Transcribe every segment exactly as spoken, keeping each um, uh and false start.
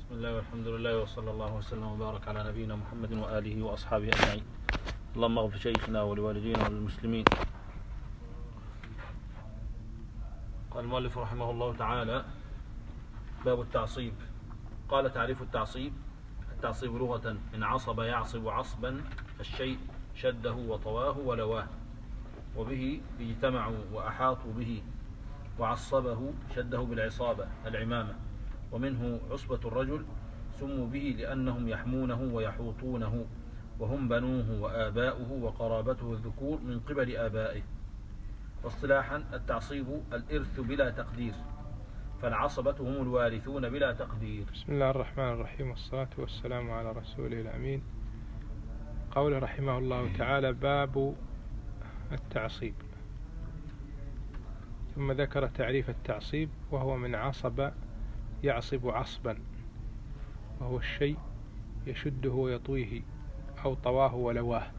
بسم الله والحمد لله وصلى الله وسلم وبارك على نبينا محمد وآله وأصحابه أجمعين. اللهم اغفر شيخنا ولوالدينا وللمسلمين. قال المؤلف رحمه الله تعالى: باب التعصيب. قال: تعريف التعصيب: التعصيب لغة من عصب يعصب عصبا الشيء شده وطواه ولواه، وبه اجتمعوا وأحاطوا به، وعصبه شده بالعصابة العمامة. ومنه عصبة الرجل، سموا به لأنهم يحمونه ويحوطونه، وهم بنوه وآباؤه وقرابته الذكور من قبل آبائه. واصطلاحا: التعصيب الإرث بلا تقدير، فالعصبة هم الوارثون بلا تقدير. بسم الله الرحمن الرحيم، والصلاة والسلام على رسوله الأمين. قول رحمه الله تعالى: باب التعصيب. ثم ذكر تعريف التعصيب، وهو من عصب يعصب عصبا، وهو الشيء يشده ويطويه أو طواه ولواه.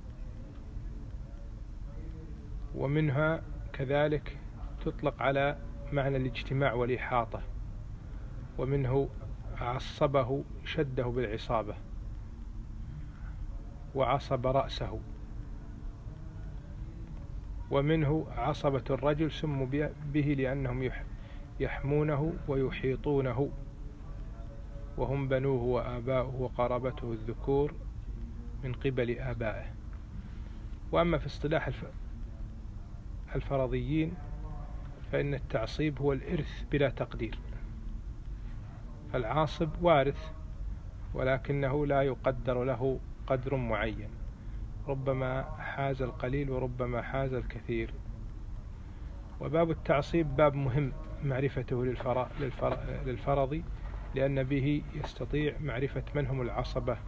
ومنها كذلك تطلق على معنى الاجتماع والإحاطة، ومنه عصبه شده بالعصابة، وعصب رأسه. ومنه عصبة الرجل، سموا به لأنهم يحمونه ويحيطونه، وهم بنوه وآباؤه وقرابته الذكور من قبل آبائه. وأما في اصطلاح الفرضيين فإن التعصيب هو الإرث بلا تقدير، فالعاصب وارث ولكنه لا يقدر له قدر معين، ربما حاز القليل وربما حاز الكثير. وباب التعصيب باب مهم معرفته للفرضي، لأن به يستطيع معرفة من هم العصبة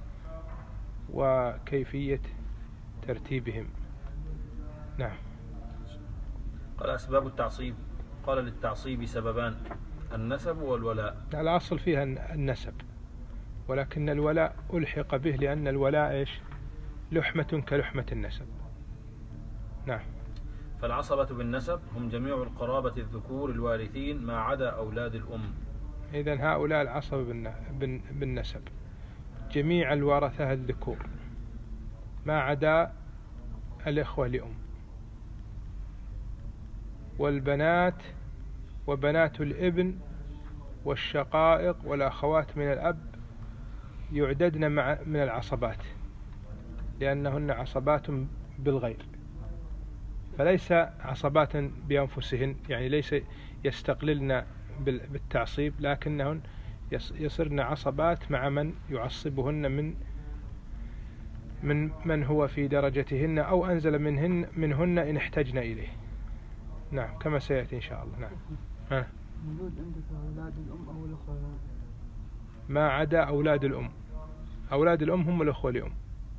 وكيفية ترتيبهم. نعم. قال: أسباب التعصيب. قال: للتعصيب سببان: النسب والولاء. الأصل فيها النسب، ولكن الولاء ألحق به لأن الولاء إيش؟ لحمة كلحمة النسب. نعم. فالعصبة بالنسب هم جميع القرابة الذكور الوارثين ما عدا أولاد الأم. إذن هؤلاء العصبة بالنسب جميع الورثة الذكور ما عدا الإخوة لأم. والبنات وبنات الابن والشقائق والأخوات من الأب يعددن مع من العصبات، لأنهن عصبات بالغير، فليس عصبات بأنفسهن، يعني ليس يستقللن بالتعصيب، لكنهن يصرن عصبات مع من يعصبهن من من من هو في درجتهن أو أنزل منهن منهن إن احتجن إليه. نعم، كما سيأتي إن شاء الله. نعم. ها. موجود عندك أولاد الأم أو الأخوة؟ ما عدا أولاد الأم. أولاد الأم هم الأخوة لأم،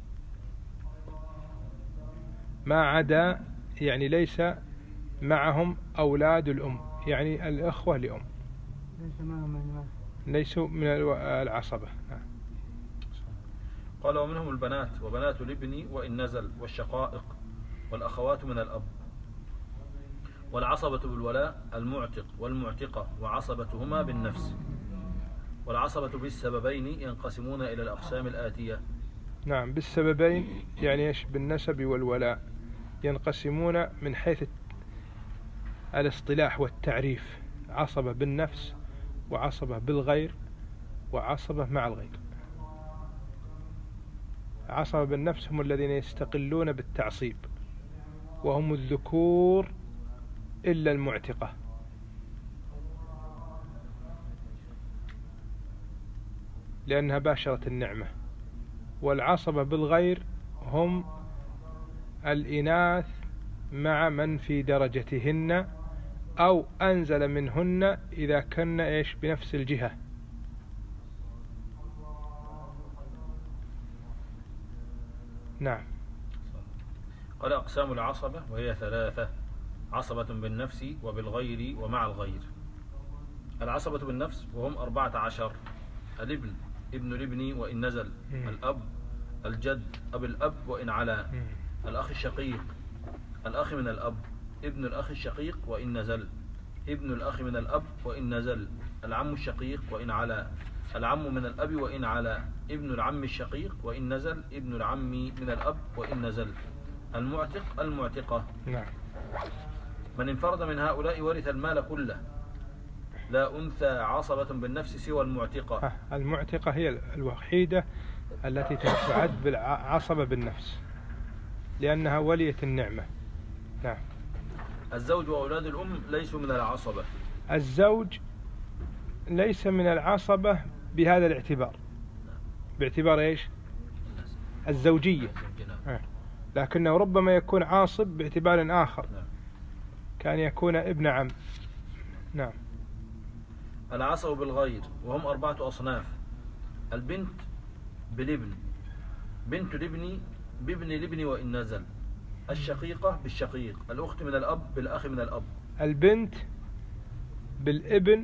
ما عدا يعني ليس معهم أولاد الأم، يعني الأخوة لأم ليسوا من العصبة. قال: ومنهم البنات وبنات الابن وإن نزل، والشقائق والأخوات من الأب. والعصبة بالولاء المعتق والمعتقة وعصبتهما بالنفس. والعصبة بالسببين ينقسمون إلى الأقسام الآتية. نعم، بالسببين يعني إيش؟ بالنسب والولاء ينقسمون من حيث الاصطلاح والتعريف: عصبة بالنفس، وعصبة بالغير، وعصبة مع الغير. عصبة بالنفس هم الذين يستقلون بالتعصيب، وهم الذكور إلا المعتقة، لأنها باشرت النعمة. والعصبة بالغير هم الإناث مع من في درجتهن أو أنزل منهن إذا كن إيش بنفس الجهة. نعم. قال: أقسام العصبة وهي ثلاثة: عصبة بالنفس وبالغير ومع الغير. العصبة بالنفس وهم أربعة عشر: الابن، ابن الابن وإن نزل، الأب، الجد، أب الأب وإن علا، الأخ الشقيق، الأخ من الأب، ابن الأخ الشقيق وإن نزل، ابن الأخ من الأب وإن نزل، العم الشقيق وإن علا، العم من الأب وإن على، ابن العم الشقيق وإن نزل، ابن العم من الأب وإن نزل، المعتق المعتقة. نعم. من انفرد من هؤلاء ورث المال كله، لا أنثى عصبة بالنفس سوى المعتقة. المعتقة هي الوحيدة التي تعد بالعصبة بالنفس لأنها ولية النعمة. نعم. الزوج وأولاد الأم ليسوا من العصبة. الزوج ليس من العصبة بهذا الاعتبار، باعتبار إيش؟ الزوجية، لكنه ربما يكون عاصب باعتبار آخر، كان يكون ابن عم. نعم. العصب بالغير وهم أربعة أصناف: البنت بالابن، بنت الابن بابن الابن وإن نزل، الشقيقة بالشقيق، الأخت من الأب بالأخ من الأب. البنت بالابن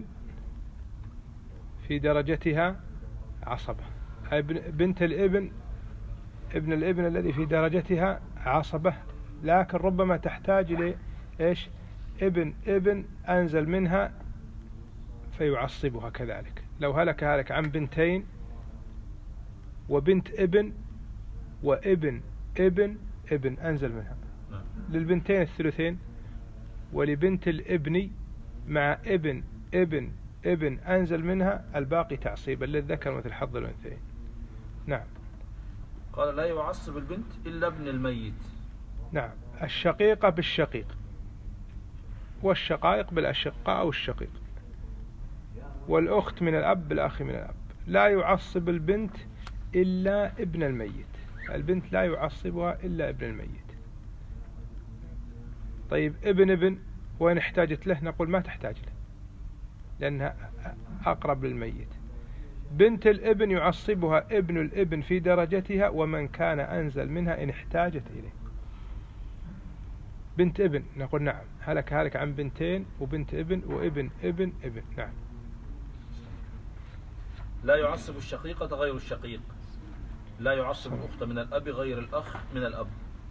في درجتها عصبة، بنت الابن ابن الابن الذي في درجتها عصبة، لكن ربما تحتاج إلى إيش؟ ابن ابن أنزل منها فيعصبها كذلك. لو هلك هلك عن بنتين وبنت ابن وابن ابن ابن أنزل منها، للبنتين الثلثين، ولبنت الابن مع ابن ابن ابن أنزل منها الباقي تعصيبا للذكر مثل حظ الأنثيين. نعم. قال لا يعصب البنت إلا ابن الميت. نعم. الشقيقة بالشقيق، والشقائق بالأشقاء أو الشقيق، والأخت من الأب بالأخ من الأب. لا يعصب البنت إلا ابن الميت، البنت لا يعصبها إلا ابن الميت. طيب ابن ابن وإن احتاجت له نقول ما تحتاج له لأنها أقرب للميت. بنت الابن يعصبها ابن الابن في درجتها ومن كان أنزل منها إن احتاجت إليه. بنت ابن نقول نعم، هلك هلك عن بنتين وبنت ابن وابن ابن ابن. نعم. لا يعصب الشقيقة غير الشقيق، لا يعصب الأخت من الأب غير الأخ من الأب.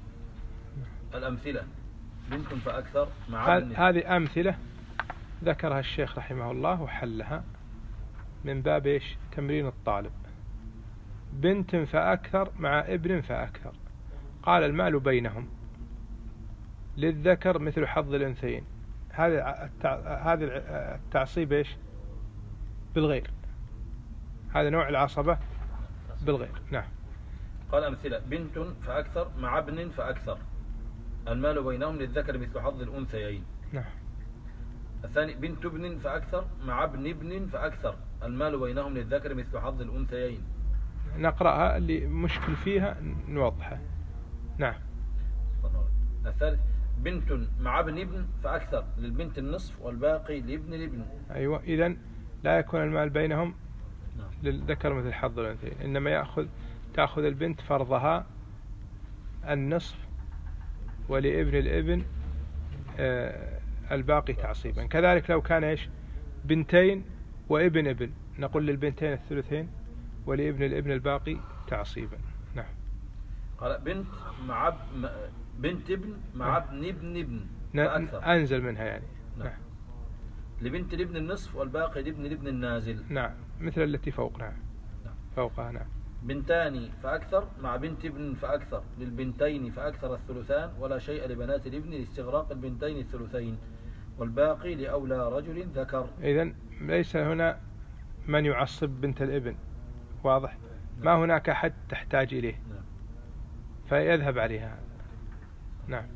الأمثلة: بنت فأكثر مع ابن. هذه أمثلة ذكرها الشيخ رحمه الله وحلها من باب إيش؟ تمرين الطالب. بنت فأكثر مع ابن فأكثر، قال المال بينهم للذكر مثل حظ الأنثيين. هذا هذا التعصيب إيش؟ بالغير، هذا نوع العصبة بالغير. نعم. قال أمثلة: بنت فأكثر مع ابن فأكثر، المال بينهم للذكر مثل حظ الأنثيين. نعم. الثاني: بنت ابن فأكثر مع ابن ابن فأكثر، المال بينهم للذكر مثل حظ الأنثيين. نقرأها، اللي مشكل فيها نوضحها. نعم. الثالث: بنت مع ابن ابن فأكثر، للبنت النصف والباقي لابن الابن. أيوة. إذن لا يكون المال بينهم للذكر مثل حظ الأنثيين، إنما يأخذ تأخذ البنت فرضها النصف ولابن الابن آه الباقي تعصيبا. كذلك لو كان إيش؟ بنتين وابن ابن نقول للبنتين الثلثين ولابن الابن الباقي تعصيبا. نعم. قال بنت مع ب... بنت ابن مع ابن ابن ابن فأكثر، أنزل منها يعني. نعم. نعم. لبنت الابن النصف والباقي لابن الابن النازل. نعم، مثل التي فوق. نعم. نعم. فوقها. نعم. بنتان فأكثر مع بنت ابن فأكثر، للبنتين فأكثر الثلثان ولا شيء لبنات الابن لاستغراق البنتين الثلثين، والباقي لأولى رجل ذكر. إذن ليس هنا من يعصب بنت الابن، واضح؟ نعم. ما هناك أحد تحتاج إليه. نعم. فيذهب عليها. نعم.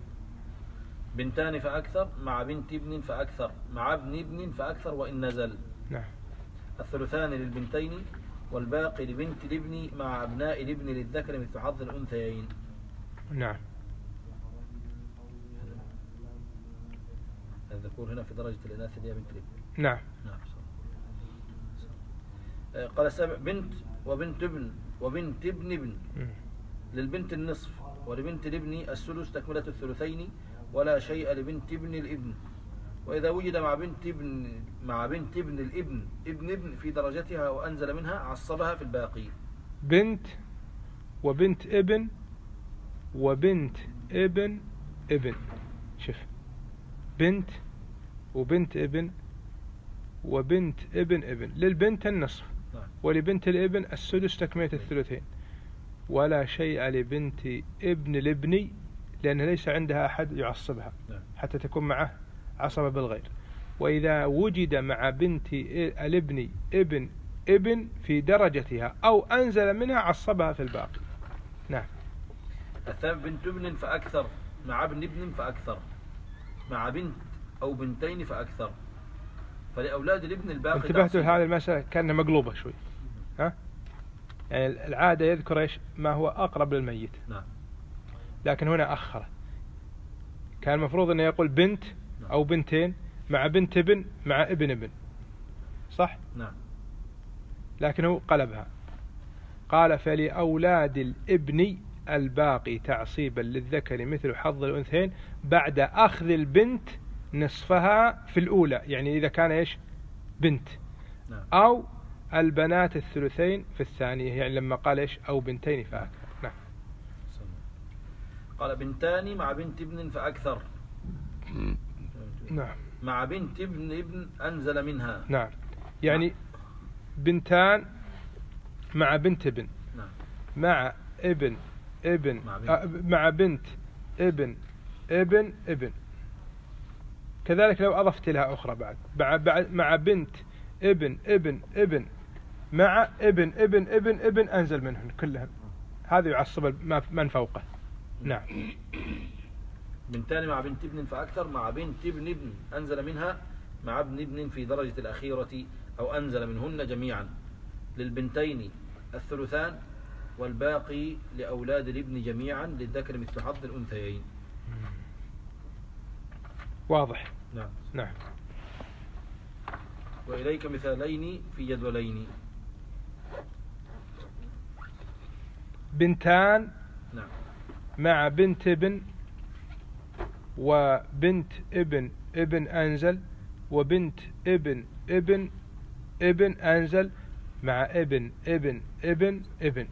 بنتان فأكثر مع بنت ابن فأكثر مع ابن ابن فأكثر وإن نزل. نعم. الثلثان للبنتين والباقي لبنت الابن مع أبناء الابن للذكر مثل حظ الأنثيين. نعم. الذكور هنا في درجة الإناث اللي هي بنت الابن. نعم. نعم. قال السابع: بنت وبنت ابن وبنت ابن ابن، للبنت النصف ولبنت الابن الثلث تكملة الثلثين ولا شيء لبنت ابن الابن، وإذا وجد مع بنت ابن مع بنت ابن الابن ابن ابن في درجتها وأنزل منها عصبها في الباقي. بنت وبنت ابن وبنت ابن ابن، شوف، بنت وبنت ابن وبنت ابن ابن، للبنت النصف ولبنت الابن السدس تكملة الثلثين. ولا شيء لبنت ابن الابن لأن ليس عندها أحد يعصبها حتى تكون معه عصبة بالغير. وإذا وجد مع بنت الابن ابن ابن في درجتها أو أنزل منها عصبها في الباقي. نعم. الثاني بنت ابن فأكثر مع ابن ابن فأكثر مع بنت أو بنتين فأكثر، فلأولاد الابن الباقي. انتبهتوا لهذه المسألة كأنها مقلوبة شوي، ها؟ يعني العادة يذكر إيش ما هو أقرب للميت. نعم. لكن هنا أخره، كان المفروض أنه يقول بنت أو بنتين مع بنت ابن مع ابن ابن، صح؟ نعم. لكنه قلبها، قال فلأولاد الابن الباقي تعصيبا للذكر مثل حظ الأنثيين بعد أخذ البنت نصفها في الأولى، يعني إذا كان إيش بنت. نعم. أو البنات الثلثين في الثانية، يعني لما قال إيش أو بنتين فأكثر. نعم. قال بنتان مع بنت ابن فأكثر. نعم. مع بنت ابن ابن أنزل منها. نعم. يعني نعم. بنتان مع بنت ابن. نعم. مع ابن ابن مع بنت, آه مع بنت ابن ابن ابن. كذلك لو أضفت لها أخرى بعد بعد مع بنت ابن ابن ابن مع ابن ابن ابن ابن أنزل منهن كلهم، هذا يعصب من فوقه. نعم. بنتان مع بنت ابن فأكثر مع بنت ابن ابن أنزل منها مع ابن ابن في درجة الأخيرة أو أنزل منهن جميعا، للبنتين الثلثان والباقي لأولاد الابن جميعا للذكر مثل حظ الأنثيين. واضح. نعم. نعم. وإليك مثالين في جدولين. بنتان نعم. مع بنت ابن وبنت ابن ابن أنزل وبنت ابن ابن ابن أنزل مع ابن ابن ابن ابن،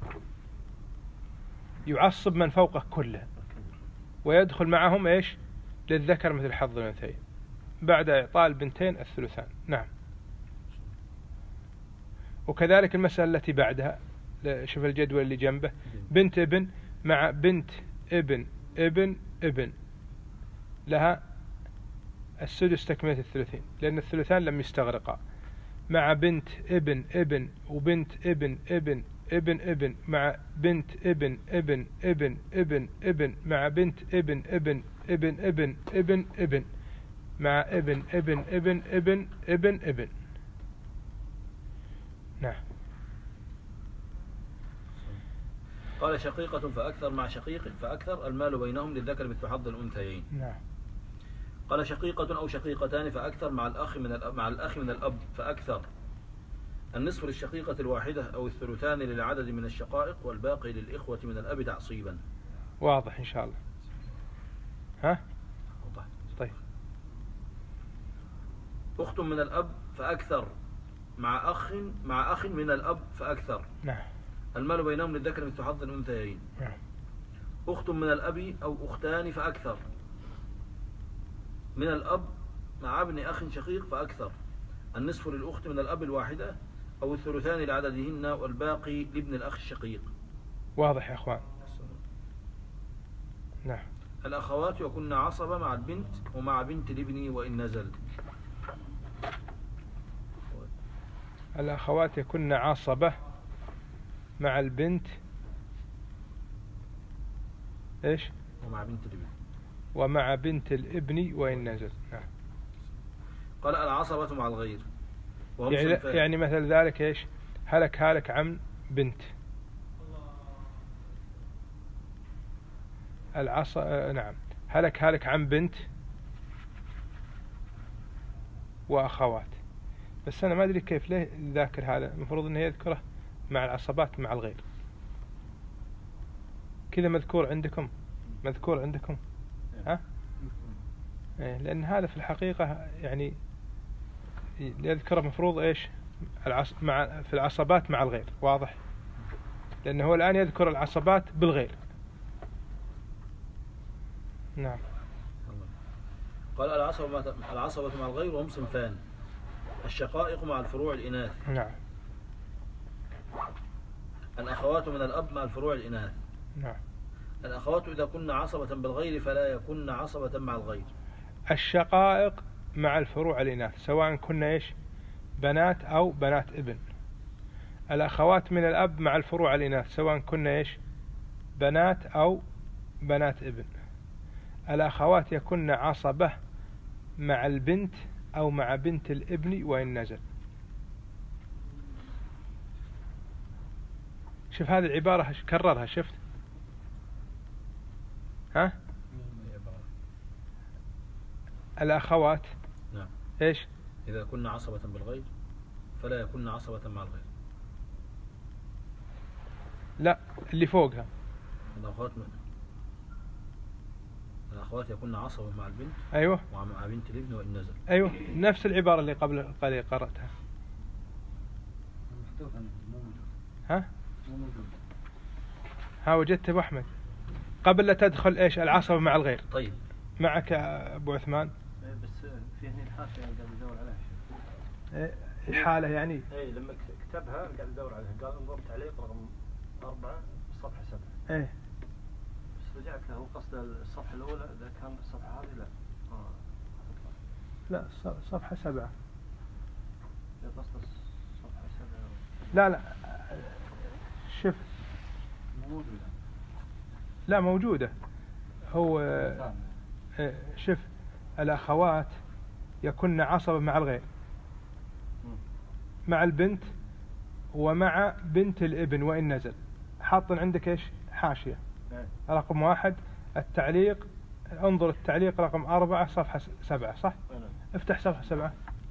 يعصب من فوقه كله ويدخل معهم إيش للذكر مثل حظ الأنثيين بعد إعطاء البنتين الثلثان. نعم. وكذلك المسألة التي بعدها، شوف الجدول اللي جنبه، بنت ابن مع بنت ابن ابن ابن لها السدس تكملة الثلثين لأن الثلثان لم يستغرقا، مع بنت ابن ابن وبنت ابن ابن ابن ابن مع بنت ابن ابن ابن ابن ابن مع بنت ابن ابن ابن ابن ابن ابن مع ابن ابن ابن ابن ابن ابن. نعم. قال شقيقة فأكثر مع شقيق فأكثر المال بينهم للذكر مثل حظ الأنثيين. نعم. قال شقيقة أو شقيقتان فأكثر مع الأخ من الأب مع الأخ من الأب فأكثر، النصف للشقيقة الواحدة أو الثلثان للعدد من الشقائق والباقي للإخوة من الأب تعصيبا. واضح إن شاء الله. ها؟ طيب. أخت من الأب فأكثر مع أخ مع أخ من الأب فأكثر. نعم. المال بينهم للذكر مثل حظ الأنثيين. نعم. أخت من الأب أو أختان فأكثر من الأب مع ابن أخ شقيق فأكثر، النصف للأخت من الأب الواحدة أو الثلثان لعددهن والباقي لابن الأخ الشقيق. واضح يا أخوان. نعم. الأخوات يكون عصبة مع البنت ومع بنت الابن وإن نزل. الأخوات يكون عصبة مع البنت إيش؟ ومع بنت الابن ومع بنت الابن وإن نزل. نعم. قال العصبة مع الغير وهم يعني, يعني مثل ذلك إيش؟ هلك هلك عم بنت العص نعم هلك هلك عم بنت وأخوات، بس أنا ما أدري كيف ليه ذاكر هذا، المفروض أنه يذكره مع العصبات مع الغير كذا. مذكور عندكم مذكور عندكم ها؟ إيه، لأن هذا في الحقيقة يعني يذكره مفروض إيش العص... مع في العصبات مع الغير. واضح؟ لأنه هو الآن يذكر العصبات بالغير. نعم. قال العصبة العصبة مع الغير وهم صنفان، الشقائق مع الفروع الإناث. نعم. الأخوات من الأب مع الفروع الإناث. نعم. الأخوات إذا كن عصبة بالغير فلا يكن عصبة مع الغير. الشقائق مع الفروع الإناث سواء كنا إيش بنات أو بنات ابن. الأخوات من الأب مع الفروع الإناث سواء كنا إيش بنات أو بنات ابن. الأخوات يكن عصبة مع البنت أو مع بنت الابن وإن نزل. شوف هذه العبارة كررها، شفت ها؟ الأخوات نعم. إيش إذا كنا عصبة بالغير فلا يكن عصبة مع الغير. لا اللي فوقها الأخوات الأخوات يكن عصبة مع البنت أيوة ومع بنت الابن وإن نزل. أيوة نفس العبارة اللي قبل قليل قرأتها. ها ها وجدت أبو أحمد قبل لا تدخل إيش العصبة مع الغير. طيب معك أبو عثمان. بس في هنا الحاشية قاعد يدور عليها. الحالة يعني اي لما كتبها قاعد يدور عليها قال انظر تعليق رقم أربعة صفحة سبعة. ايه بس رجعت له قصد الصفحة الأولى إذا كان الصفحة هذه لا. آه. لا صفحة سبعة. قصد الصفحة سبعة. لا لا شوف موجودة. لا موجودة. هو شوف الأخوات يكن عصبة مع الغير مع البنت ومع بنت الابن وإن نزل. حاطن عندك إيش حاشية رقم واحد التعليق. انظر التعليق رقم أربعة صفحة سبعة صح؟ افتح صفحة سبعة.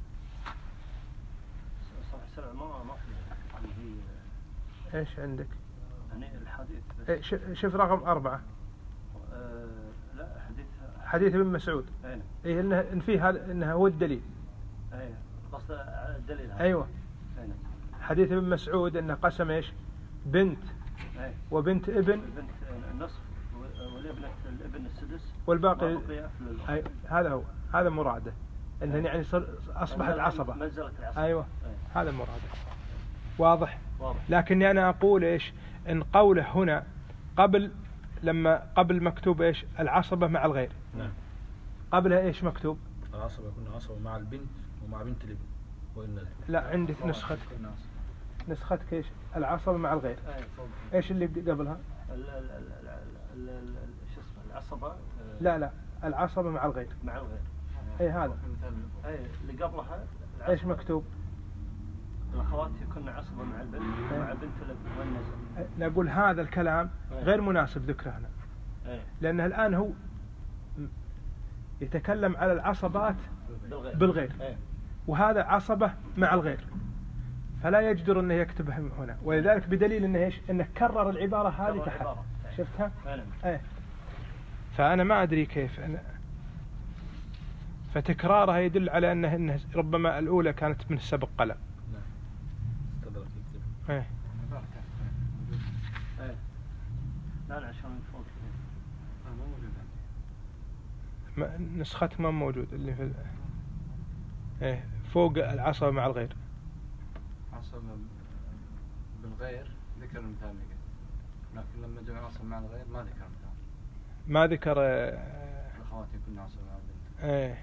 صفحة سبعة ما ما في. إيش عندك؟ يعني الحديث بس. إيه شوف رقم أربعة. أه لا حديث حديث ابن مسعود. أين؟ إيه إنه إن فيه هذا إنه هو الدليل. أيه قصد الدليل هذا. أيوة. أين؟ حديث ابن مسعود إنه قسم إيش بنت أيه. وبنت ابن. بنت النصف والابنة الابن السدس. والباقي. أي هذا هو هذا مراده إنه يعني صار أصبحت عصبة. منزلة العصبة. أيوة. أيه. هذا مراده واضح. واضح. لكني أنا أقول إيش إن قوله هنا قبل لما قبل مكتوب إيش العصبة مع الغير. نعم. قبلها إيش مكتوب؟ العصبة يكون عصبة مع البنت ومع بنت الابن وإن نزل. لا عندي نسخة نسختك إيش العصبة مع الغير. أيه. إيش اللي قبلها؟ ال ال ال ال ال شو اسمه العصبة. لا لا العصبة مع الغير. مع الغير. أي هذا. أي اللي قبلها. إيش مكتوب؟ الأخوات يكون عصبة مع البنت ومع بنت الابن وإن نزل. نقول هذا الكلام أيه. غير مناسب ذكره هنا. أيه. لأنه الآن هو يتكلم على العصبات بالغير, بالغير. أيه. وهذا عصبة مع الغير فلا يجدر أنه يكتبها هنا ولذلك بدليل أنه إيش إنه كرر العبارة هذه تحت. شفتها؟ ايه. فأنا ما أدري كيف أنا فتكرارها يدل على أنه, إنه ربما الأولى كانت من السبق قلم. نعم. استدرك يكتب. ايه. ايه. لا لا عشان فوق. ما نسختك ما موجود اللي في ال... ايه فوق العصبة مع الغير. عصبة بالغير ذكر المثال اللي قلت، لكن لما جاء عصبة مع الغير ما ذكر المثال. ما ذكر. الأخوات يكون عصبة مع البنت. ايه.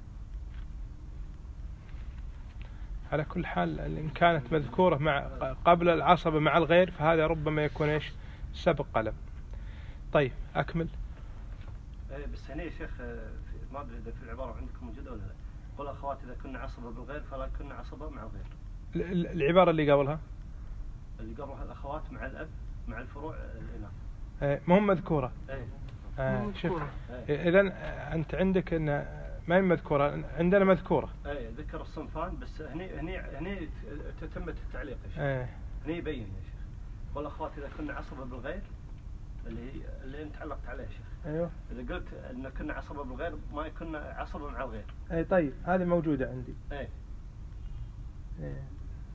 على كل حال إن كانت مذكورة مع قبل العصبة مع الغير فهذا ربما يكون إيش سبق قلم. طيب أكمل. ايه بس هنا يا شيخ ما ادري اذا في العباره عندكم موجوده ولا لا. قل اخوات اذا كنا عصبه بالغير فلا كنا عصبه مع الغير. العباره اللي قبلها اللي قبلها الاخوات مع الاب مع الفروع الاناث. ايه ما هم مذكوره. ايه آه شوف اذا انت عندك ان ما هي مذكوره عندنا مذكوره. ايه ذكر الصنفان بس هني هني هني تتم التعليق يا شيخ. ايه هني يبين يا شيخ. قل اخوات اذا كنا عصبه بالغير اللي اللي انت علقت عليه يا شيخ. ايوه. اذا قلت ان كنا عصبه بالغير ما كنا عصبه مع الغير. اي طيب هذه موجوده عندي. ايه. ايه.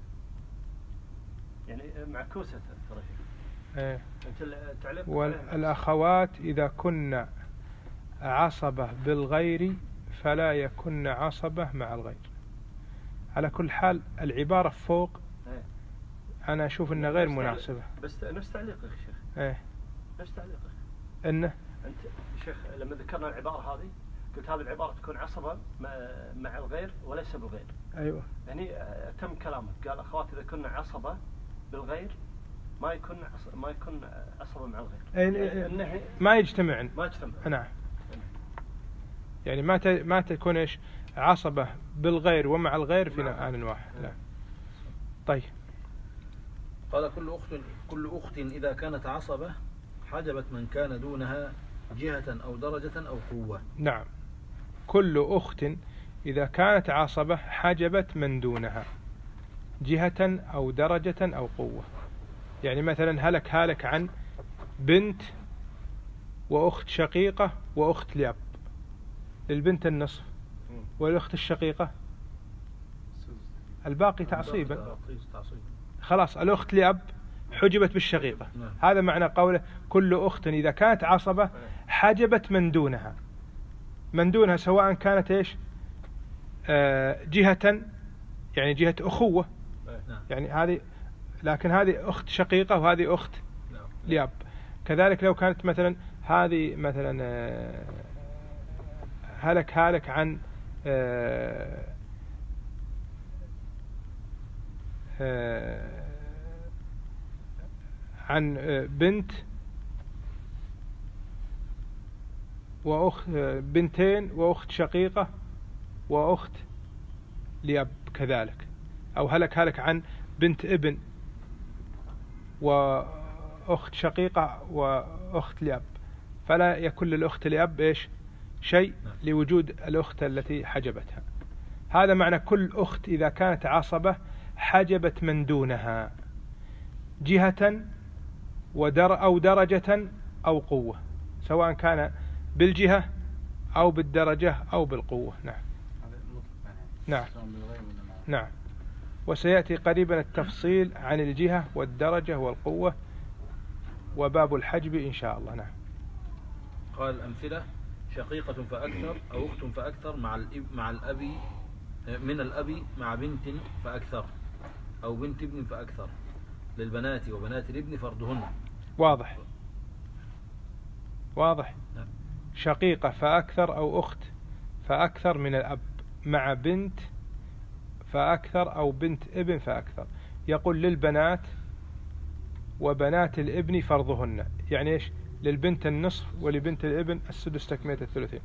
يعني معكوسه ترى. ايه. انت التعليق. والاخوات اذا كنا عصبه بالغير فلا يكن عصبه مع الغير. على كل حال العباره فوق ايه. أنا أشوف أنه غير نفس تعليق- مناسبة. بس نفس تعليقك يا شيخ، إيه نفس تعليقك. إنه أنت شيخ لما ذكرنا العبارة هذه قلت هذه العبارة تكون عصبا مع- مع الغير وليس بالغير. أيوة يعني آه، تم كلامك قال أخوات إذا كنا عصبة بالغير ما يكون عص- ما يكون عصبة مع الغير. إيه، يعني إيه، إنه ما يجتمعن. ما يجتمع. نعم يعني ما ت... ما تكون إيش عصبة بالغير ومع الغير في آن واحد. نعم طيب. قال كل أخت كل أخت إذا كانت عصبة حجبت من كان دونها جهة أو درجة أو قوة. نعم كل أخت إذا كانت عصبة حجبت من دونها جهة أو درجة أو قوة. يعني مثلا هلك هالك عن بنت وأخت شقيقة وأخت لأب، للبنت النصف والأخت الشقيقة الباقي تعصيبا. تعصيب. خلاص الأخت لأب حجبت بالشقيقة. نعم. هذا معنى قوله كل أخت إذا كانت عصبة حجبت من دونها. من دونها سواء كانت إيش آه جهة يعني جهة أخوة نعم. يعني هذه، لكن هذه أخت شقيقة وهذه أخت نعم. لأب. كذلك لو كانت مثلا هذه مثلا آه هلك هالك عن آه آه عن آه بنت وأخت آه بنتين وأخت شقيقة وأخت لأب كذلك، أو هلك هلك عن بنت ابن وأخت شقيقة وأخت لأب، فلا يكون للأخت لأب إيش شيء لوجود الأخت التي حجبتها. هذا معنى كل أخت إذا كانت عصبة حجبت من دونها جهة ودر أو درجة أو قوة، سواء كان بالجهة أو بالدرجة أو بالقوة. نعم نعم نعم. وسيأتي قريبا التفصيل عن الجهة والدرجة والقوة وباب الحجب إن شاء الله. نعم. قال الأمثلة شقيقة فأكثر أو أخت فأكثر مع الأب مع الأب من الأب مع بنت فأكثر أو بنت ابن فأكثر، للبنات وبنات الابن فرضهن. واضح واضح. نعم. شقيقة فأكثر أو أخت فأكثر من الأب مع بنت فأكثر أو بنت ابن فأكثر. يقول للبنات وبنات الابن فرضهن، يعني إيش للبنت النصف ولبنت الابن السدس تكملة الثلثين،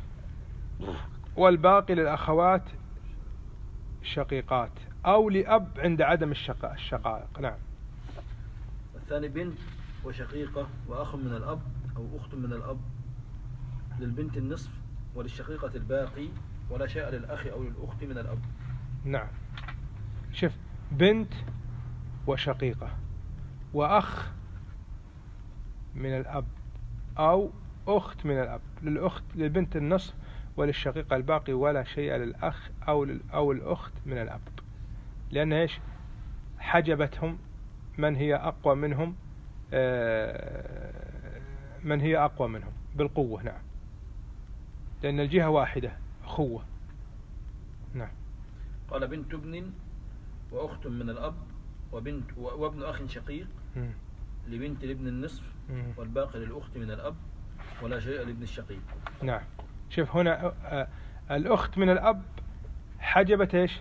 والباقي للأخوات شقيقات أو لأب عند عدم الشقاء الشقائق. نعم. الثاني بنت وشقيقة وأخ من الأب أو أخت من الأب، للبنت النصف وللشقيقة الباقي ولا شيء للأخ أو للأخت من الأب. نعم. شوف بنت وشقيقة وأخ من الأب أو أخت من الأب، للأخت للبنت النصف وللشقيقة الباقي ولا شيء للأخ أو أو الأخت من الأب، لأن إيش حجبتهم من هي أقوى منهم من هي أقوى منهم بالقوة. نعم. لأن الجهة واحدة أخوة. نعم. قال بنت ابن وأخت من الأب وبنت وابن أخ شقيق م. لبنت الابن النصف م. والباقي للأخت من الأب ولا شيء لابن الشقيق. نعم. شوف هنا آه الأخت من الأب حجبت إيش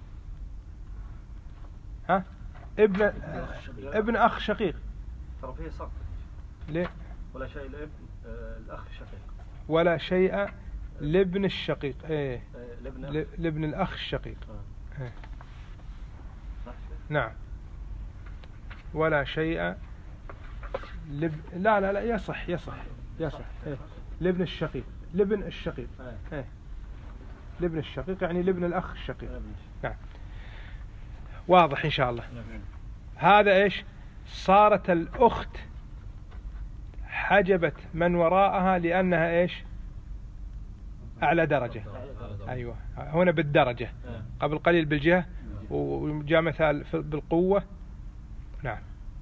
ها ابن آه ابن أخ شقيق. ترى فيه سقط. ليه؟ ولا شيء لابن آه الأخ الشقيق. ولا شيء لابن الشقيق. ايه آه لابن ل- لابن الأخ الشقيق. آه. إيه. صح؟ نعم. ولا شيء لب... لا لا لا يصح يصح يصح إيه. لابن الشقيق لابن الشقيق آه. إيه. لابن الشقيق يعني لابن الأخ الشقيق. آه. نعم. واضح إن شاء الله. نعم. هذا إيش صارت الأخت حجبت من وراءها لأنها إيش أعلى درجة. أيوة هنا بالدرجة، قبل قليل بالجهة وجاء مثال بالقوة. نعم.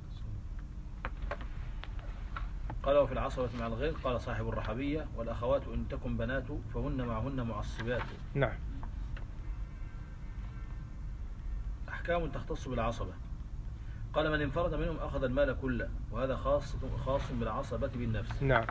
قال وفي العصبة مع الغير قال صاحب الرحبية والأخوات إن تكن بنات فهن معهن معصبات. نعم. أحكام تختص بالعصبة. قال من انفرد منهم أخذ المال كله، وهذا خاص خاص بالعصبة بالنفس. نعم.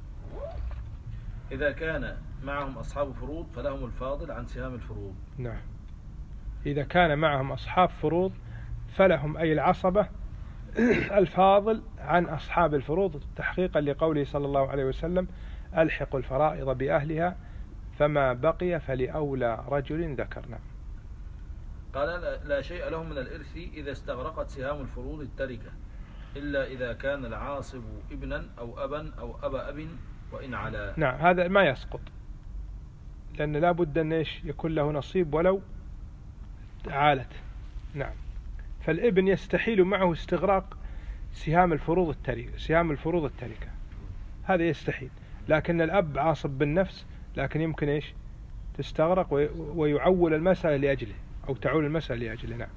إذا كان معهم أصحاب فروض فلهم الفاضل عن سهام الفروض. نعم. إذا كان معهم أصحاب فروض فلهم أي العصبة الفاضل عن أصحاب الفروض، تحقيقا لقوله صلى الله عليه وسلم: ألحقوا الفرائض بأهلها فما بقي فلأولى رجل ذكرنا. قال لا شيء لهم من الإرث إذا استغرقت سهام الفروض التركة، إلا إذا كان العاصب ابنا أو أبا أو أبا أب وإن علا. نعم، هذا ما يسقط، لأن لا بد أن إيش يكون له نصيب ولو عالت. نعم. فالابن يستحيل معه استغراق سهام الفروض التركة، سهام الفروض التركة هذا يستحيل، لكن الأب عاصب بالنفس، لكن يمكن إيش تستغرق ويعول المسألة لأجله، أو تعول المسألة لأجله. نعم.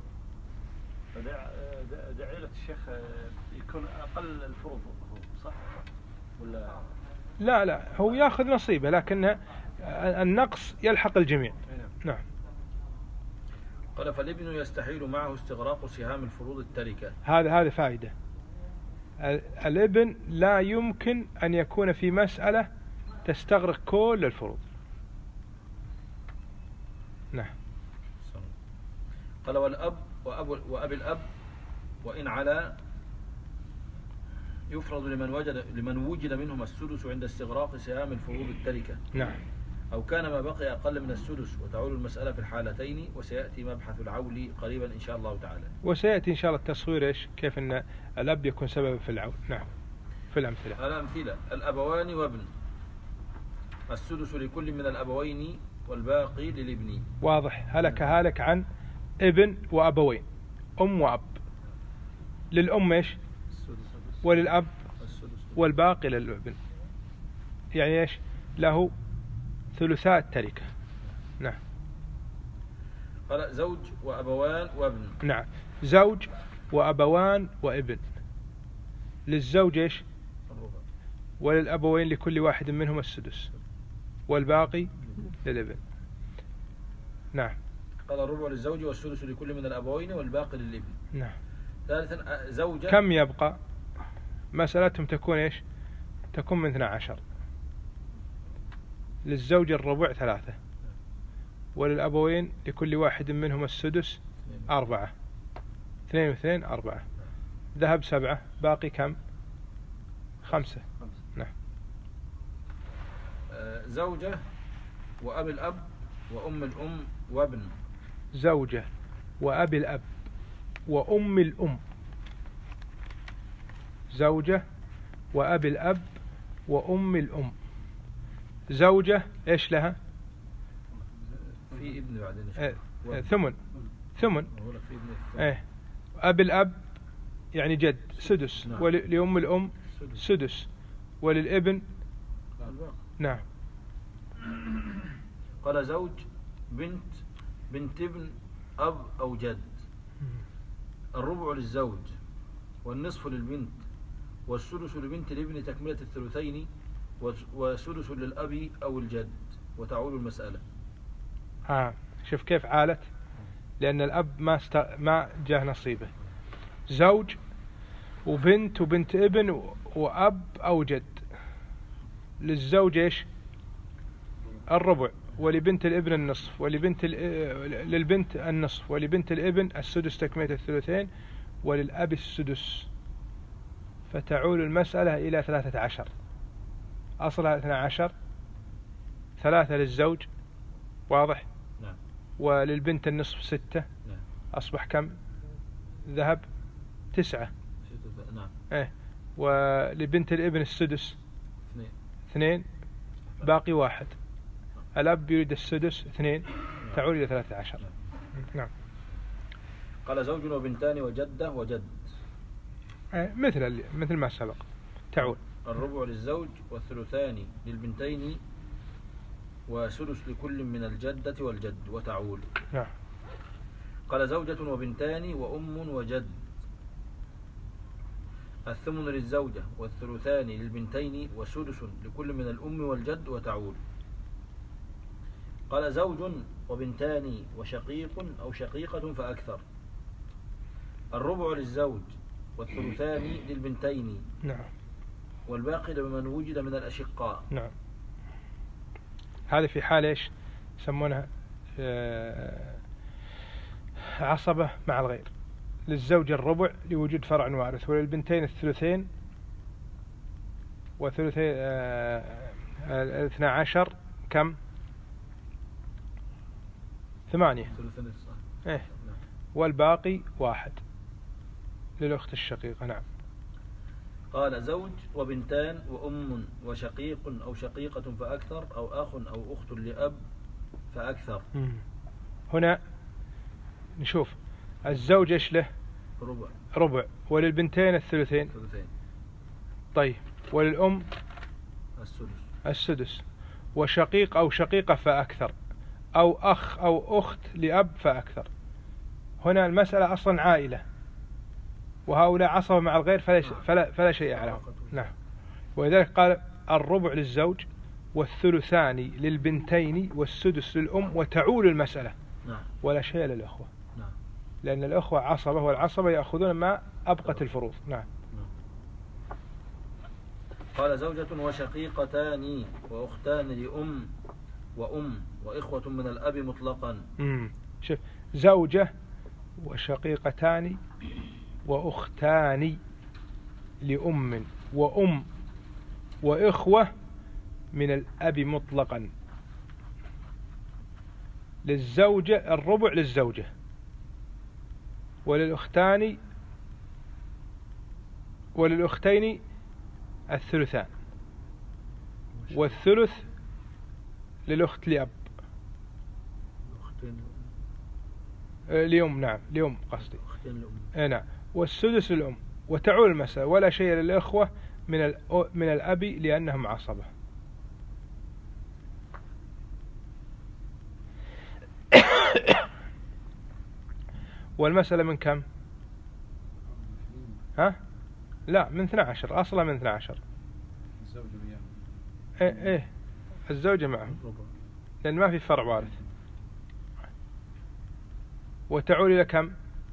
عائلة الشيخ يكون أقل الفروض صح ولا لا؟ لا، هو يأخذ نصيبه، لكن النقص يلحق الجميع. نعم. قال فالابن يستحيل معه استغراق سهام الفروض التركة. هذا هذا فائدة. الابن لا يمكن أن يكون في مسألة تستغرق كل الفروض. نعم. قال والأب وأب, وأب الأب وإن علا يفرض لمن وجد لمن وجد منهم السدس عند استغراق سهام الفروض التركة. نعم. أو كان ما بقي أقل من السدس، وتعول المسألة في الحالتين، وسيأتي مبحث العول قريبا إن شاء الله تعالى. وسيأتي إن شاء الله التصوير إيش كيف أن الأب يكون سبب في العول. نعم. في الأمثلة. الأمثلة: الأبوان وابن، السدس لكل من الأبوين والباقي للابن. واضح. هلك هالك عن ابن وأبوين، أم وأب. للأم إيش؟ وللأب والباقي للابن، يعني إيش له ثلثاء التركة. نعم. قال زوج وأبوان وابن. نعم. زوج وأبوان وابن. للزوج إيش؟ وللأبوين لكل واحد منهم السدس، والباقي للابن. نعم. قال الربع للزوج والسدس لكل من الأبوين والباقي للابن. نعم. ثالثا زوجة. كم يبقى؟ مسألتهم تكون إيش؟ تكون من اثنى عشر. للزوج الربع ثلاثة، وللأبوين لكل واحد منهم السدس أربعة. اثنين واثنين أربعة، ذهب سبعة، باقي كم؟ خمسة. نعم. زوجة وأب الأب وأم الأم وابن. زوجة وأب الأب وأم الأم. زوجة وأب الأب وأم الأم. زوجة إيش لها؟ في ابن بعدين. اه اه ثمن. ثمن. ايه. أب الأب يعني جد سدس. نعم. ولأم الأم سدس, سدس. وللابن. نعم. قال زوج بنت بنت ابن أب أو جد. الربع للزوج والنصف للبنت والسدس لبنت الابن تكملة الثلثين، وسدس للأب أو الجد، وتعول المسألة. آه. شوف كيف عالت، لأن الأب ما است... ما جاه نصيبه. زوج وبنت وبنت ابن وأب أو جد. للزوج إيش؟ الربع، ولبنت الابن النصف، ولبنت ال... للبنت النصف، ولبنت الابن السدس تكملة الثلثين، وللأب السدس. فتعول المسألة إلى ثلاثة عشر. أصلها اثنى عشر، ثلاثة للزوج، واضح؟ نعم. وللبنت النصف ستة. نعم. أصبح كم؟ ذهب تسعة. نعم. إيه. ولبنت الابن السدس اثنين. اثنين، باقي واحد. الأب يريد السدس اثنين، تعود إلى ثلاثة عشر. نعم. نعم. قال زوج وبنتان وجدة وجد. إيه. مثل مثل ما سبق تعود. الربع للزوج والثلثان للبنتين وسدس لكل من الجدة والجد، وتعول. نعم. قال زوجة وبنتان وأم وجد. الثمن للزوجة والثلثان للبنتين وسدس لكل من الأم والجد، وتعول. قال زوج وبنتان وشقيق أو شقيقة فأكثر. الربع للزوج والثلثان للبنتين نعم والباقي لمن وجد من الأشقاء. نعم. هذه في حال إيش يسمونها آه عصبة مع الغير. للزوج الربع لوجود فرع وارث، وللبنتين الثلثين وثلثين الاثنى عشر كم؟ ثمانية. إيه. والباقي واحد للأخت الشقيقة. نعم. قال زوج وبنتان وأم وشقيق أو شقيقة فأكثر أو أخ أو أخت لأب فأكثر. مم. هنا نشوف الزوج إيش له؟ ربع. ربع. وللبنتين الثلثين. ثلثين. طيب. وللأم السدس. السدس. وشقيق أو شقيقة فأكثر أو أخ أو أخت لأب فأكثر. هنا المسألة أصلا عائلة، وهؤلاء عصبة مع الغير فلا, فلا, فلا شيء عليهم. نعم. ولذلك قال الربع للزوج والثلثان للبنتين والسدس للأم وتعول المسألة. نعم. ولا شيء للأخوة. نعم. لأن الأخوة عصبة، والعصبة يأخذون ما أبقت الفروض. نعم. قال زوجة وشقيقتان وأختان لأم وأم وإخوة من الأب مطلقا. امم شوف، زوجة وشقيقتان وأختان لأم وأم وإخوة من الأب مطلقا. للزوجة الربع للزوجة، وللأختان وللأختين الثلثان، والثلث للأخت لأب اليوم. نعم اليوم قصدي. اي نعم. والسدس للأم. وتعول المسألة ولا شيء للإخوة من من الأب لأنهم عصبة. والمسألة من كم؟ ها؟ لا من اثنى عشر، أصلا من اثنى عشر. الزوجة وياه. ايه ايه الزوجة معهم لأن ما في فرع وارث. وتعول إلى كم؟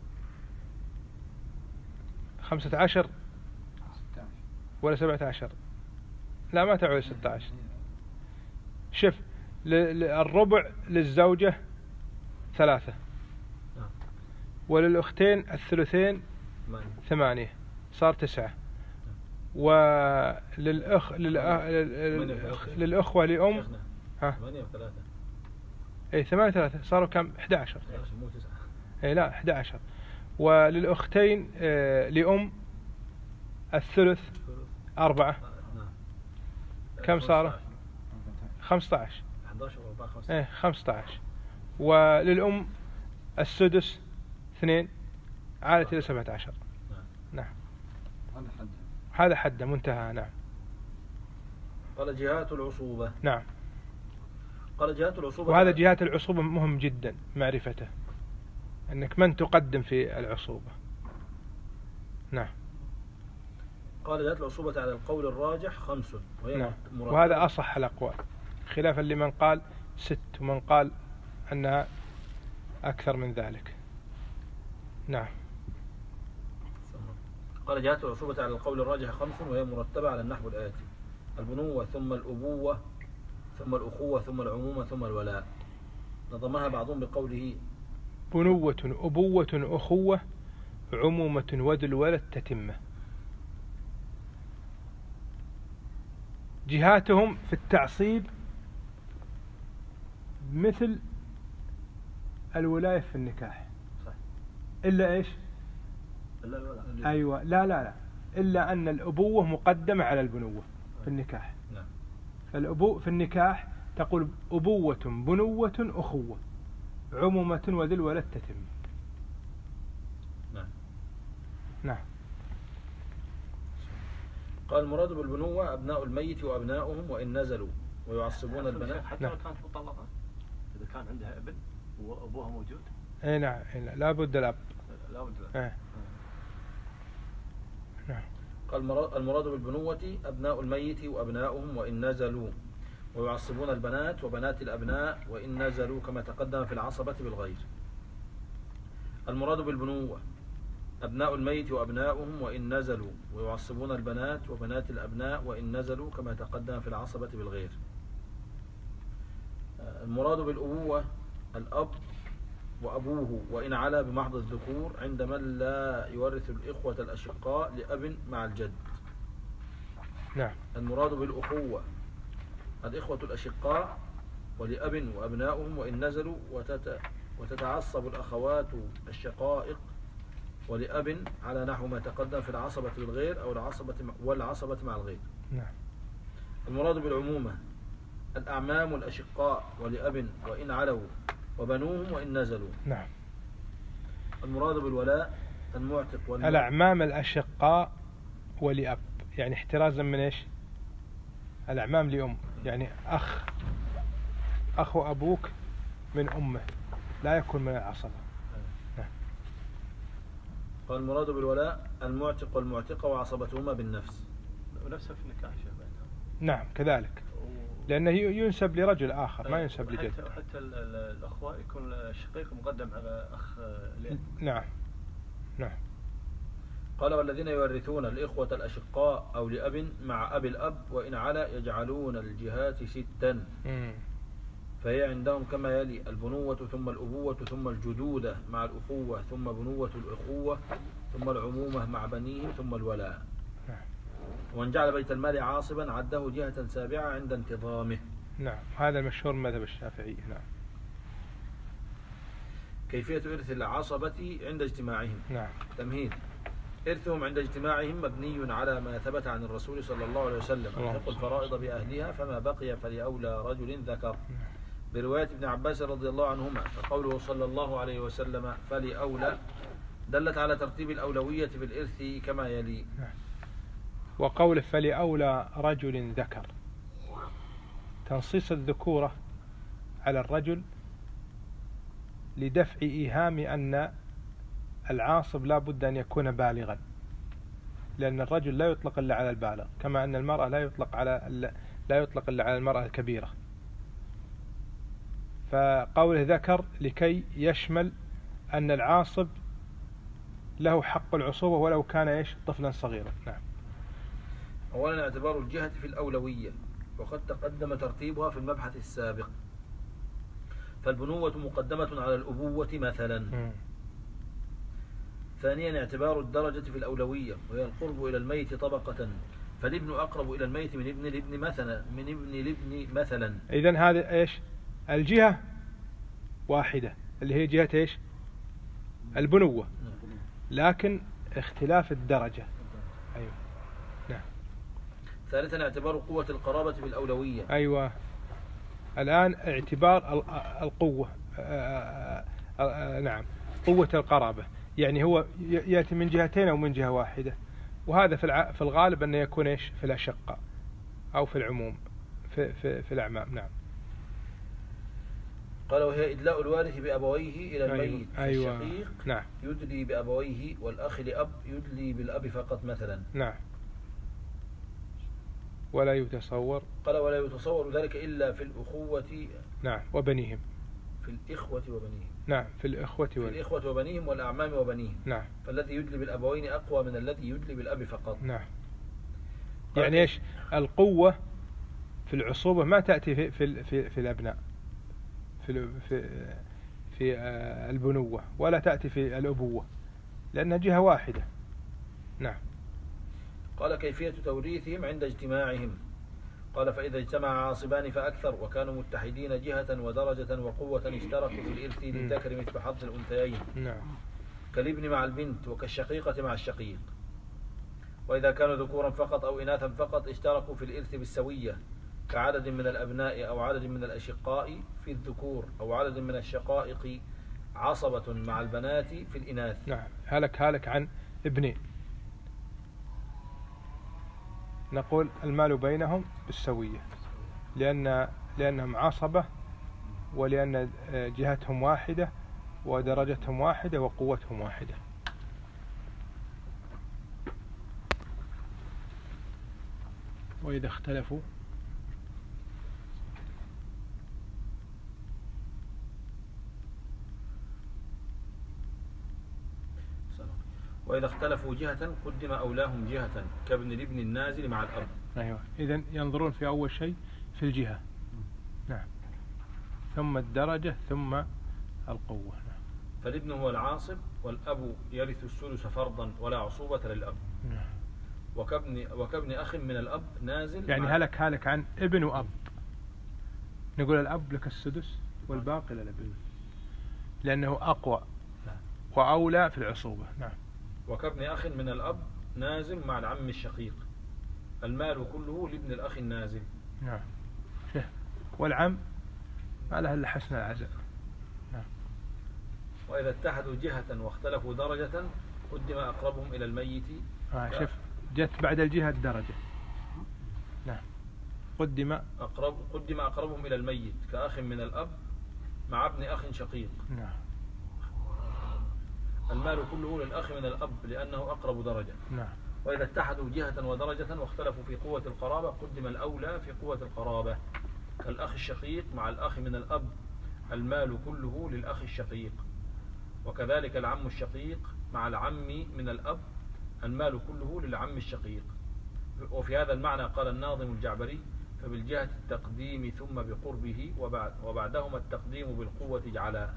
خمسة عشر ولا سبعة عشر؟ لا ما تعول ستة عشر. شوف الربع للزوجة ثلاثة، وللأختين الثلثين ثمانية، صار تسعة. وللأخ للأخ للأخوة لأم ها ثمانية وثلاثة. اي ثمانية ثلاثة صاروا كم؟ إحدى عشر. اي لا إحدى عشر. وللأختين آه لأم الثلث أربعة. كم صار؟ خمسة عشر. ايه خمسة عشر. وللأم السدس اثنين، عادت إلى سبعة عشر. نعم. هذا حد منتهى. نعم. قال جهات العصوبة. نعم. قال جهات العصوبة. وهذا جهات العصوبة مهم جدا معرفته، أنك من تقدم في العصوبة. نعم. قال جهات العصوبة على القول الراجح خمس، وهي نعم. وهذا أصح الأقوال، خلافا لمن قال ست ومن قال أنها أكثر من ذلك. نعم. قال جهات العصوبة على القول الراجح خمس، وهي مرتبة على النحو الآتي: البنوة ثم الأبوة ثم الأخوة ثم العمومة ثم الولاء. نظمها بعضهم بقوله: بنوة أبوة أخوة عمومة وذو الولد تتمة. جهاتهم في التعصيب مثل الولاية في النكاح. صح. إلا إيش؟ إلا الولاء. أيوة. لا لا لا إلا أن الأبوة مقدمة على البنوة في النكاح. نعم. فالأبو في النكاح تقول أبوة بنوة أخوة عمومة وذو الولد تتم. نعم. نعم. قال المراد بالبنوة أبناء الميت وأبناؤهم وإن نزلوا ويعصبون البنات. حتى لو كانت مطلقة، إذا كان عندها ابن وأبوها موجود. اي نعم. لا بد الأب. لا بد. ايه. نعم. قال المراد بالبنوة أبناء الميت وأبناؤهم وإن نزلوا ويعصبون البنات وبنات الأبناء وإن نزلوا، كما تقدم في العصبة بالغير. المراد بالبنوة أبناء الميت وأبناؤهم وإن نزلوا، ويعصبون البنات وبنات الأبناء وإن نزلوا كما تقدم في العصبة بالغير. المراد بالأبوة الأب وأبوه وإن علا بمحض الذكور عند من لا يورث الإخوة الأشقاء لأب مع الجد. نعم. المراد بالأخوة الإخوة الأشقاء ولأب وأبناؤهم وإن نزلوا وتت... وتتعصب الأخوات الشقائق ولأب على نحو ما تقدم في العصبة بالغير أو العصبة والعصبة مع الغير. نعم. المراد بالعمومة الأعمام الأشقاء ولأب وإن علوا وبنوهم وإن نزلوا. نعم. المراد بالولاء المعتق والمعتق. الأعمام الأشقاء ولأب، يعني احترازا من إيش؟ الأعمام لأم، يعني أخ أخو أبوك من أمه لا يكون من العصبة. نعم. قال المراد بالولاء المعتق والمعتقة وعصبتهما بالنفس. ونفسه في النكاح شيخ بعدها. نعم كذلك، لأنه ينسب لرجل آخر ما ينسب لجد. حتى, حتى الأخوة يكون الشقيق مقدم على أخ لأب. نعم. نعم. قال والذين يورثون الإخوة الأشقاء أو لأب مع أبي الأب وإن علا يجعلون الجهات ستا. مم. فهي عندهم كما يلي: البنوة ثم الأبوة ثم الجدودة مع الأخوة ثم بنوة الأخوة ثم العمومة مع بنيه ثم الولاء. نعم. ومن جعل بيت المال عاصبا عده جهة سابعة عند انتظامه. نعم. هذا مشهور مذهب الشافعي. نعم. كيفية إرث العصبة عند اجتماعهم. نعم. تمهيد: إرثهم عند اجتماعهم مبني على ما ثبت عن الرسول صلى الله عليه وسلم: ألحق الفرائض بأهلها فما بقي فلأولى رجل ذكر. برواية ابن عباس رضي الله عنهما، فقوله صلى الله عليه وسلم فلأولى دلت على ترتيب الأولوية في الإرث كما يلي. نعم. وقوله فلأولى رجل ذكر، تنصيص الذكورة على الرجل لدفع إيهام أن العاصب لا بد أن يكون بالغا، لأن الرجل لا يطلق إلا على البالغ، كما أن المرأة لا يطلق على لا يطلق إلا على المرأة الكبيرة. فقوله ذكر لكي يشمل أن العاصب له حق العصوبة ولو كان إيش طفلا صغيرا. نعم. أولا اعتبار الجهة في الأولوية، وقد تقدم ترتيبها في المبحث السابق. فالبنوة مقدمة على الأبوة مثلا. م. ثانيا اعتبار الدرجة في الأولوية، وهي القرب إلى الميت طبقة، فالابن أقرب إلى الميت من ابن الابن مثلا من ابن الابن مثلا. إذن هذا إيش؟ الجهة واحدة اللي هي جهة إيش؟ البنوة، لكن اختلاف الدرجة. أيوة. نعم. ثالثا اعتبار قوة القرابة في الأولوية. أيوة. الآن اعتبار القوة. نعم، قوة القرابة، يعني هو يأتي من جهتين أو من جهة واحدة، وهذا في في الغالب أنه يكون إيش في الأشقة أو في العموم في في في الأعمام. نعم. قال وهي إدلاء الوارث بأبويه إلى الميت. أيوة. الشقيق نعم. يدلي بأبويه، والأخ لأب يدلي بالأب فقط مثلا. نعم. ولا يتصور. قال ولا يتصور ذلك إلا في الأخوة. نعم. وبنيهم. في الإخوة وبنيهم. نعم. في الإخوة في الإخوة وبنيهم والأعمام وبنيهم. نعم. فالذي يدلي بالأبوين أقوى من الذي يدلي بالأب فقط. نعم. يعني إيش القوة في العصوبة ما تأتي في في في, في الأبناء في في في البنوة، ولا تأتي في الأبوة، لأنها جهة واحدة. نعم. قال كيفية توريثهم عند اجتماعهم. قال فإذا اجتمع عاصبان فأكثر وكانوا متحدين جهة ودرجة وقوة اشتركوا في الإرث للذكر مثل حظ الأنثيين. نعم. كالابن مع البنت وكالشقيقة مع الشقيق. وإذا كانوا ذكورا فقط أو إناثا فقط اشتركوا في الإرث بالسوية، كعدد من الأبناء أو عدد من الأشقاء في الذكور، أو عدد من الشقائق عصبة مع البنات في الإناث. نعم. هلك هلك عن ابنين، نقول المال بينهم بالسوية، لأن لأنهم عصبة، ولأن جهتهم واحدة ودرجتهم واحدة وقوتهم واحدة. وإذا اختلفوا وإذا اختلفوا جهة قدم أولاهم جهة كابن الابن النازل مع الأب. أيوة. إذن ينظرون في أول شيء في الجهة. نعم. ثم الدرجة ثم القوة. نعم. فالابن هو العاصب والأب يرث الثلث فرضا ولا عصوبة للأب. نعم. وكابن وكابن أخ من الأب نازل يعني مع هلك هلك عن ابن وأب، نقول الأب لك السدس والباقي للابن لأنه أقوى وأولى في العصوبة. نعم. وكابن أخ من الأب نازل مع العم الشقيق، المال كله لابن الأخ النازل. نعم. والعم ما له إلا حسن العزاء. نعم. وإذا اتحدوا جهة واختلفوا درجة قدم أقربهم إلى الميت. آه شوف جت بعد الجهة الدرجة. نعم. قدم أقرب قدم أقربهم إلى الميت كأخ من الأب مع ابن أخ شقيق. نعم. المال كله للأخ من الأب لأنه أقرب درجة. نعم. وإذا اتحدوا جهة ودرجة واختلفوا في قوة القرابة قدم الأولى في قوة القرابة كالأخ الشقيق مع الأخ من الأب، المال كله للأخ الشقيق. وكذلك العم الشقيق مع العم من الأب، المال كله للعم الشقيق. وفي هذا المعنى قال الناظم الجعبري: فبالجهة التقديم ثم بقربه وبعد وبعدهما التقديم بالقوة جعلا.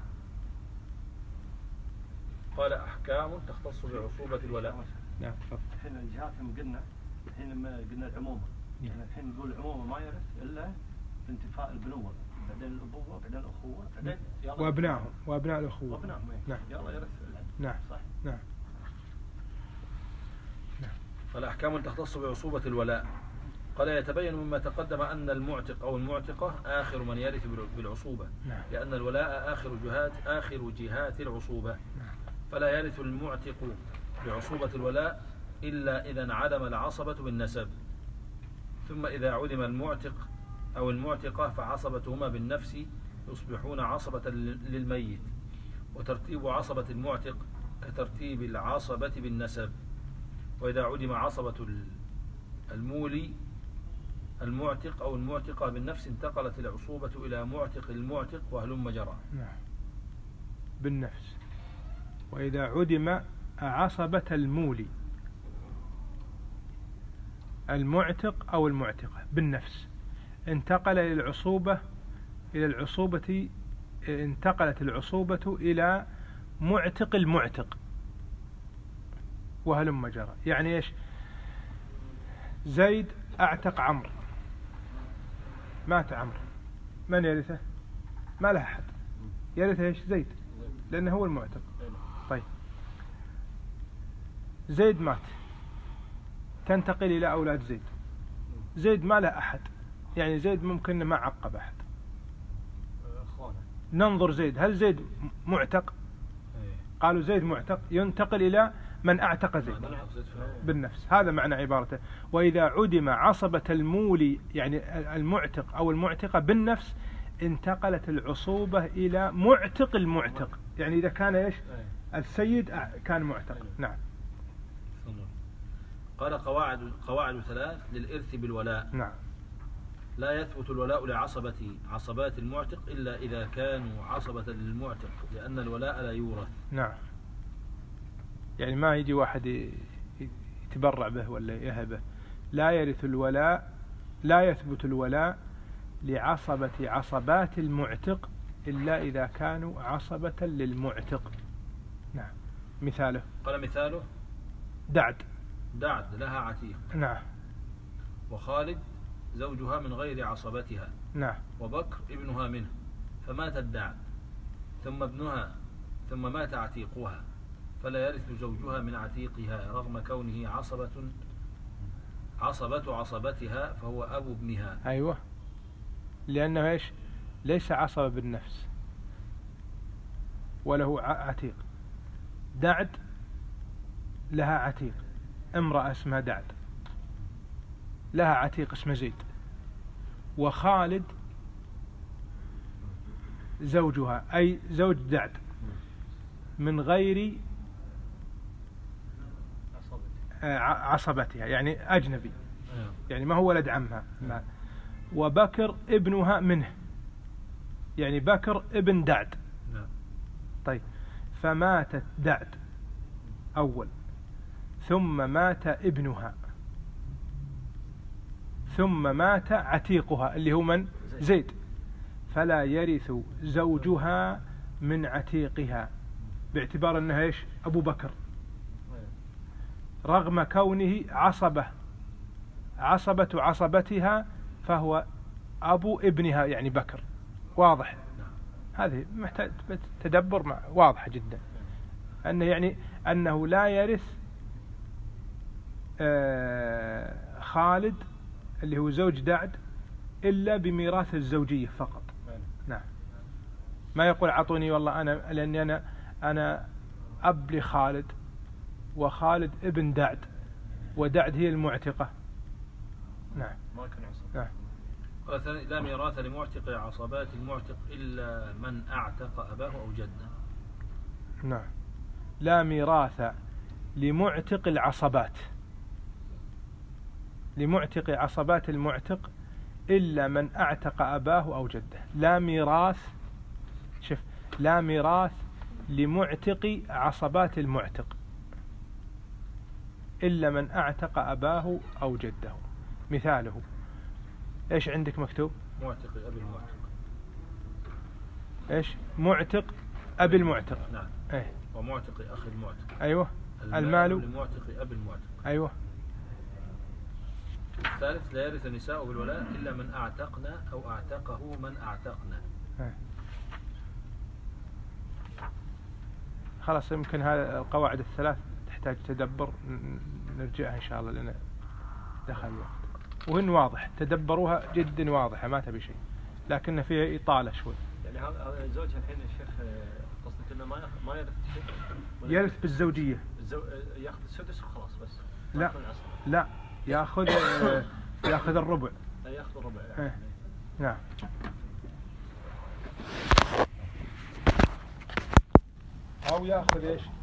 قال: أحكام تختص بعصوبة الولاء. نعم. تفضل. الحين الجهات لما قلنا الحين لما قلنا العمومة، يعني الحين نقول العمومة ما يرث إلا بانتفاء البنوة، بعدين الأبوة، بعدين الأخوة، بعدين وأبنائهم وأبناء الأخوة. وأبنائهم. نعم. يلا يرث. نعم. صح. نعم. قال: أحكام تختص بعصوبة الولاء. قال: يتبين مما تقدم أن المعتق أو المعتقة آخر من يرث بالعصوبة. نعم. لأن الولاء آخر جهات آخر جهات العصوبة. نعم. فلا يرث المعتق بعصوبة الولاء إلا إذا انعدم العصبة بالنسب. ثم إذا عدم المعتق أو المعتقة فعصبتهما بالنفس يصبحون عصبة للميت. وترتيب عصبة المعتق كترتيب العصبة بالنسب. وإذا عدم عصبة المولي المعتق أو المعتقة بالنفس انتقلت العصوبة إلى معتق المعتق وهلم جرى. نعم. بالنفس. وإذا عدم عصبة المولي المعتق أو المعتقة بالنفس انتقل للعصوبة إلى العصوبة انتقلت العصوبة إلى معتق المعتق وهلم جرى. يعني إيش؟ زيد أعتق عمرو، مات عمرو، من يرثه؟ ما له أحد، يرثه إيش؟ زيد، لأنه هو المعتق. طيب زيد مات، تنتقل إلى أولاد زيد. زيد ما له أحد، يعني زيد ممكن ما عقب أحد. ننظر زيد، هل زيد معتق؟ قالوا زيد معتق، ينتقل إلى من أعتق زيد بالنفس. هذا معنى عبارته. وإذا عدم عصبة المولي يعني المعتق أو المعتقة بالنفس انتقلت العصوبة إلى معتق المعتق، يعني إذا كان إيش؟ السيد كان معتق. نعم. قال: قواعد قواعد ثلاث للإرث بالولاء. نعم. لا يثبت الولاء لعصبة عصبات المعتق إلا إذا كانوا عصبة للمعتق، لأن الولاء لا يورث. نعم. يعني ما يجي واحد يتبرع به ولا يهبه. لا يرث الولاء، لا يثبت الولاء لعصبة عصبات المعتق إلا إذا كانوا عصبة للمعتق. نعم. مثاله؟ قال: مثاله دعد. دعد لها عتيق. نعم. وخالد زوجها من غير عصبتها. نعم. وبكر ابنها منه، فمات الدعد ثم ابنها ثم مات عتيقها، فلا يرث زوجها من عتيقها رغم كونه عصبة عصبة عصبتها، فهو أبو ابنها. أيوة، لأنه إيش؟ ليس عصبة بالنفس وله عتيق. دعد لها عتيق، امرأة اسمها دعد لها عتيق اسمه زيد. وخالد زوجها أي زوج دعد من غير عصبتها، يعني أجنبي، يعني ما هو ولد عمها. وبكر ابنها منه، يعني بكر ابن دعد. طيب، فماتت دعد أول ثم مات ابنها ثم مات عتيقها اللي هو من؟ زيد، فلا يرث زوجها من عتيقها باعتبار أنها إيش؟ أبو بكر، رغم كونه عصبة عصبة عصبتها، فهو أبو ابنها يعني بكر. واضح؟ هذه محتاج تدبر واضحة جدا، أنه يعني أنه لا يرث خالد اللي هو زوج دعد إلا بميراث الزوجية فقط. نعم، ما يقول عطوني والله أنا لأني أنا أنا أب لخالد وخالد ابن دعد ودعد هي المعتقة. نعم. ما كان عصبة. نعم. لا ميراث لمعتق عصبات المعتق إلا من أعتق أباه أو جده. نعم، لا ميراث لمعتق العصبات لمعتق عصبات المعتق إلا من أعتق أباه أو جده. لا ميراث، شوف، لا ميراث لمعتق عصبات المعتق إلا من أعتق أباه أو جده. مثاله إيش عندك مكتوب؟ معتق أبي المعتق. إيش؟ معتق أبي المعتق. نعم. إيه؟ ومعتق أخي المعتق. أيوة. المال, المال لمعتق أبي المعتق. أيوة. الثالث لا يرث النساء بالولاء إلا من أعتقنا أو أعتقه من أعتقنا. إيه؟ خلاص، يمكن هذه القواعد الثلاث تحتاج تدبر، نرجعها إن شاء الله لأن دخل الوقت، وهن واضح تدبروها جدا واضحة ما تبي شيء، لكن فيها إطالة شوي. يعني هذا زوجها الحين الشيخ قصدك إنه ما ما يرث شيء؟ يرث بالزوجية. الزو... ياخذ السدس وخلاص بس. لا لا، ياخذ ياخذ الربع. لا ياخذ الربع. إيه. نعم. أو ياخذ إيش؟